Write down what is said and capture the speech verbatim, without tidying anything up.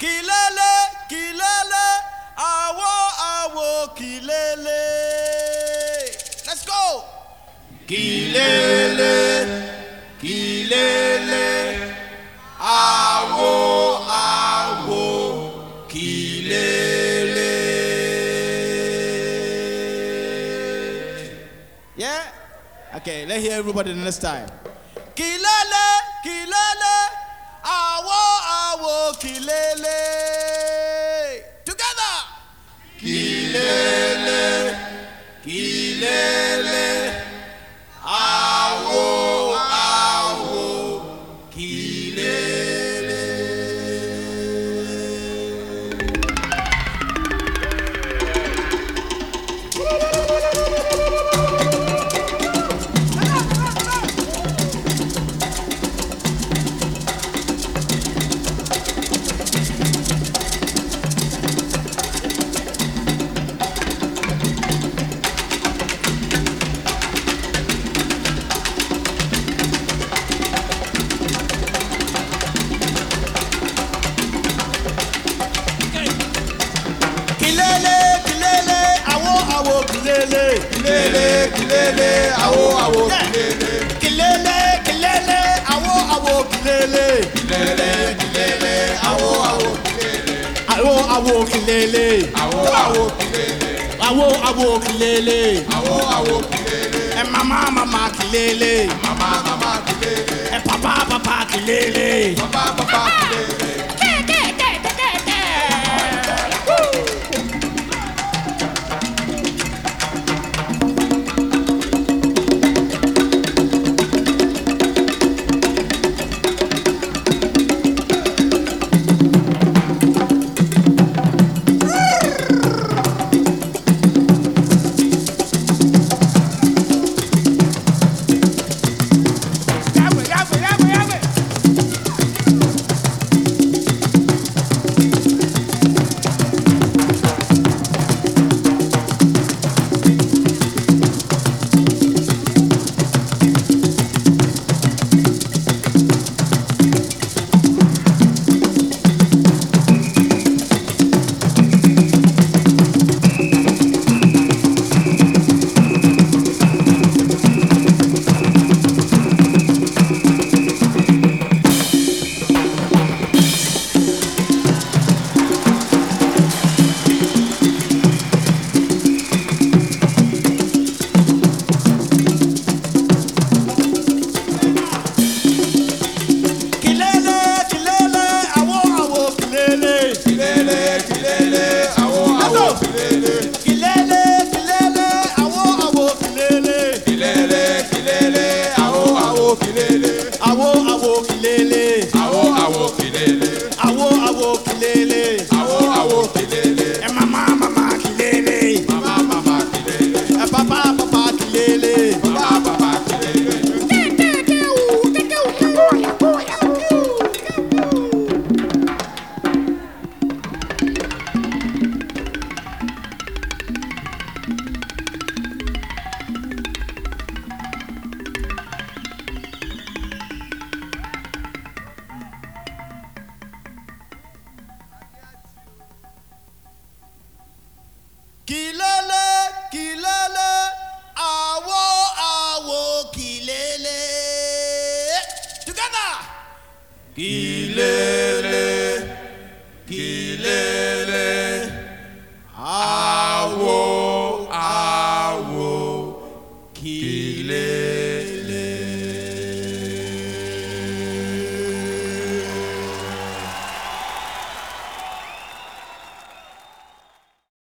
Kilele, kilele, awo, awo, kilele. Let's go. Kilele, kilele, awo, awo, kilele. Yeah? Okay, let's hear everybody the next time. Kilele, kilele, awo, awo, kilele. Together. Kilele, kilele, awo, awo, kilele. Kilele, kilele, awo, awo, kilele. Kilele, kilele, awo, awo, kilele. Kilele, kilele, awo, awo, kilele. Awo, awo, kilele. Awo, awo, kilele. Awo, awo, kilele. Awo, awo, kilele. Eh, mama, mama, kilele. Mama, mama, kilele. Eh, papa, papa, kilele. Papa, papa, kilele. Kilele, kilele, awo, awo, kilele. Together. Kilele, kilele.